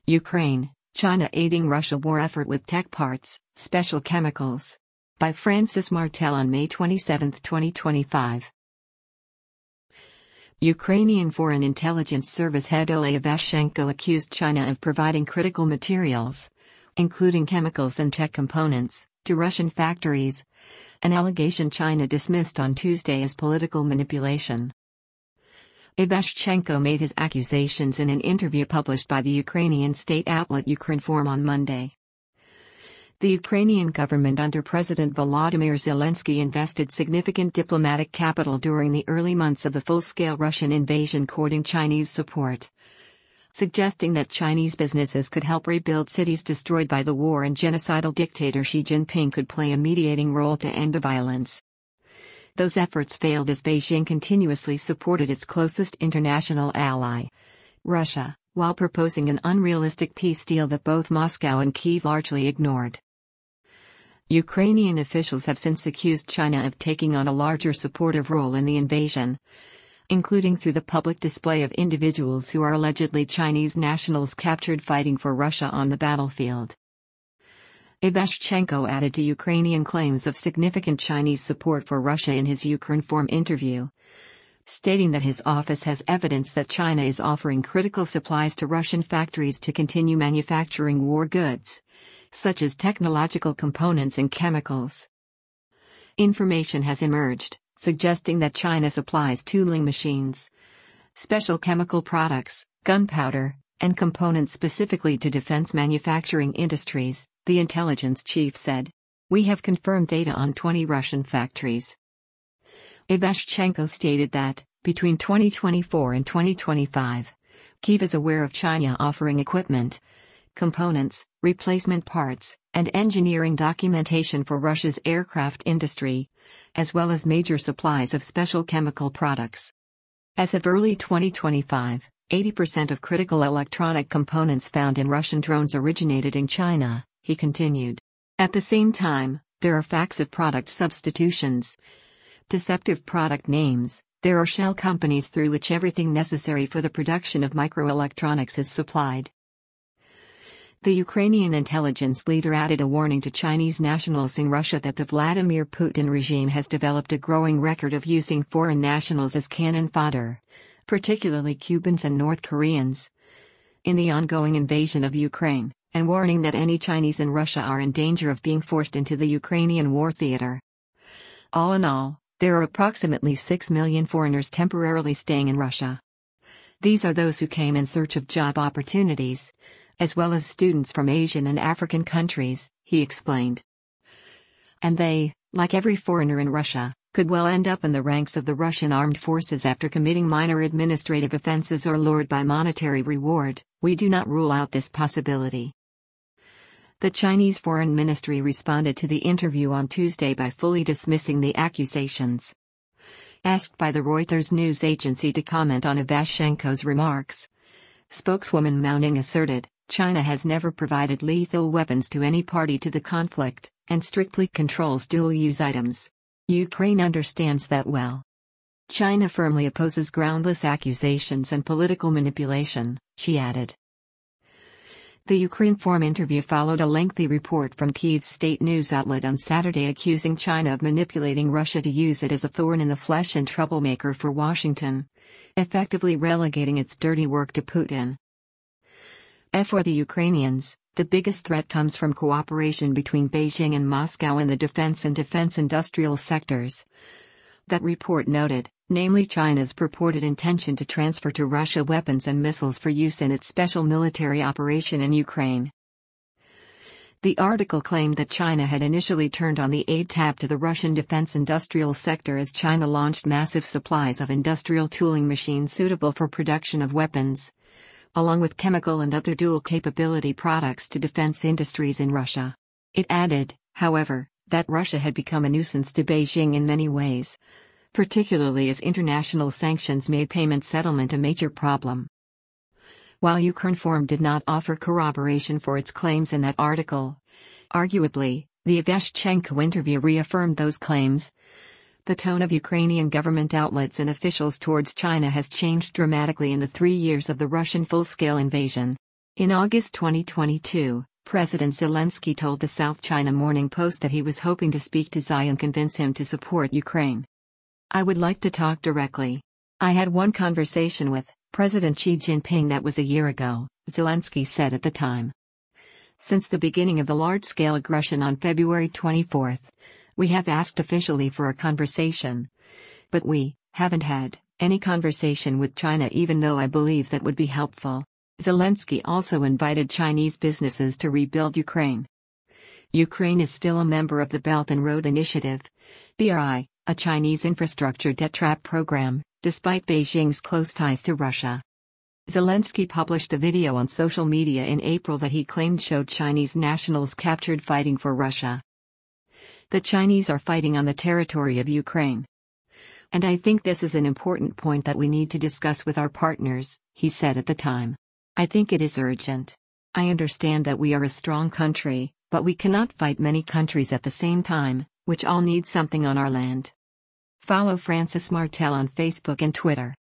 Ukraine, China aiding Russia war effort with tech parts, special chemicals. By Francis Martel on May 27, 2025. Ukrainian Foreign Intelligence Service head Oleh Ivashchenko accused China of providing critical materials, including chemicals and tech components, to Russian factories, an allegation China dismissed on Tuesday as political manipulation. Ivashchenko made his accusations in an interview published by the Ukrainian state outlet Ukrinform on Monday. The Ukrainian government under President Volodymyr Zelensky invested significant diplomatic capital during the early months of the full-scale Russian invasion, courting Chinese support, suggesting that Chinese businesses could help rebuild cities destroyed by the war and genocidal dictator Xi Jinping could play a mediating role to end the violence. Those efforts failed as Beijing continuously supported its closest international ally, Russia, while proposing an unrealistic peace deal that both Moscow and Kyiv largely ignored. Ukrainian officials have since accused China of taking on a larger supportive role in the invasion, including through the public display of individuals who are allegedly Chinese nationals captured fighting for Russia on the battlefield. Ivashchenko added to Ukrainian claims of significant Chinese support for Russia in his Ukrinform interview, stating that his office has evidence that China is offering critical supplies to Russian factories to continue manufacturing war goods, such as technological components and chemicals. Information has emerged, suggesting that China supplies tooling machines, special chemical products, gunpowder, and components specifically to defense manufacturing industries, the intelligence chief said. We have confirmed data on 20 Russian factories. Ivashchenko stated that, between 2024 and 2025, Kyiv is aware of China offering equipment, components, replacement parts, and engineering documentation for Russia's aircraft industry, as well as major supplies of special chemical products. As of early 2025, 80% of critical electronic components found in Russian drones originated in China, he continued. At the same time, there are facts of product substitutions, deceptive product names. There are shell companies through which everything necessary for the production of microelectronics is supplied. The Ukrainian intelligence leader added a warning to Chinese nationals in Russia that the Vladimir Putin regime has developed a growing record of using foreign nationals as cannon fodder, particularly Cubans and North Koreans, in the ongoing invasion of Ukraine, and warning that any Chinese in Russia are in danger of being forced into the Ukrainian war theater. All in all, there are approximately 6 million foreigners temporarily staying in Russia. These are those who came in search of job opportunities, as well as students from Asian and African countries, he explained. And they, like every foreigner in Russia, could well end up in the ranks of the Russian armed forces after committing minor administrative offenses or lured by monetary reward. We do not rule out this possibility. The Chinese Foreign Ministry responded to the interview on Tuesday by fully dismissing the accusations. Asked by the Reuters news agency to comment on Ivashchenko's remarks, spokeswoman Mao Ning asserted, China has never provided lethal weapons to any party to the conflict, and strictly controls dual-use items. Ukraine understands that well. China firmly opposes groundless accusations and political manipulation, she added. The Ukrinform interview followed a lengthy report from Kyiv's state news outlet on Saturday accusing China of manipulating Russia to use it as a thorn in the flesh and troublemaker for Washington, effectively relegating its dirty work to Putin. For the Ukrainians, the biggest threat comes from cooperation between Beijing and Moscow in the defense and defense industrial sectors. That report noted, namely China's purported intention to transfer to Russia weapons and missiles for use in its special military operation in Ukraine. The article claimed that China had initially turned on the aid tap to the Russian defense industrial sector as China launched massive supplies of industrial tooling machines suitable for production of weapons, along with chemical and other dual-capability products to defense industries in Russia. It added, however, that Russia had become a nuisance to Beijing in many ways, particularly as international sanctions made payment settlement a major problem. While Ukrinform did not offer corroboration for its claims in that article, arguably, the Ivashchenko interview reaffirmed those claims. The tone of Ukrainian government outlets and officials towards China has changed dramatically in the 3 years of the Russian full-scale invasion. In August 2022, President Zelensky told the South China Morning Post that he was hoping to speak to Xi and convince him to support Ukraine. "I would like to talk directly. I had one conversation with President Xi Jinping that was a year ago," Zelensky said at the time. "Since the beginning of the large-scale aggression on February 24, we have asked officially for a conversation. But we haven't had any conversation with China, even though I believe that would be helpful." Zelensky also invited Chinese businesses to rebuild Ukraine. Ukraine is still a member of the Belt and Road Initiative, BRI, a Chinese infrastructure debt trap program, despite Beijing's close ties to Russia. Zelensky published a video on social media in April that he claimed showed Chinese nationals captured fighting for Russia. "The Chinese are fighting on the territory of Ukraine. And I think this is an important point that we need to discuss with our partners," he said at the time. "I think it is urgent. I understand that we are a strong country, but we cannot fight many countries at the same time, which all need something on our land." Follow Francis Martel on Facebook and Twitter.